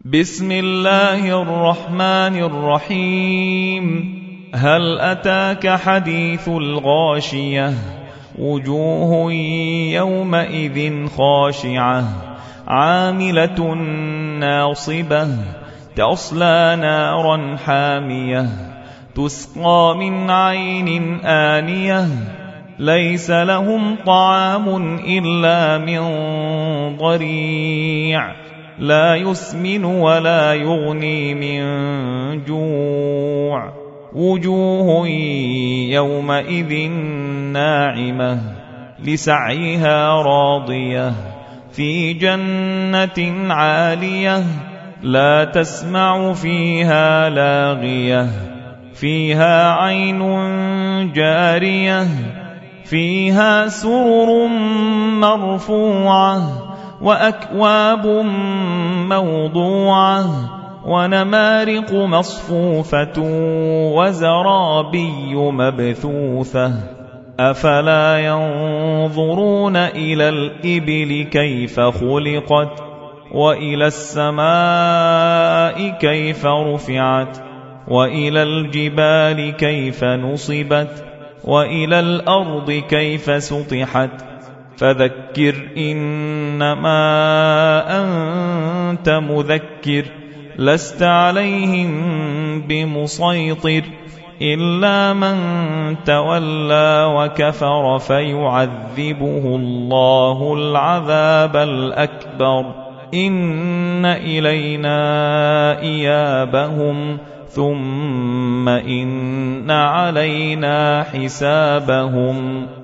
بسم الله الرحمن الرحيم. هل أتاك حديث الغاشية؟ وجوه يومئذ خاشعة عاملة ناصبة تصلى نارا حامية تسقى من عين آنية ليس لهم طعام إلا من ضريع لا يسمن ولا يغني من جوع. وجوه يومئذ ناعمة لسعيها راضية في جنة عالية لا تسمع فيها لاغية فيها عين جارية فيها سرر مرفوعة وأكواب موضوعة ونمارق مصفوفة وزرابي مبثوثة أفلا ينظرون إلى الإبل كيف خلقت وإلى السماء كيف رفعت وإلى الجبال كيف نصبت وإلى الأرض كيف سطحت فذكر إنما أنت مذكر لست عليهم بمسيطر إلا من تولى وكفر فيعذبه الله العذاب الأكبر إن إلينا إيابهم ثم إن علينا حسابهم.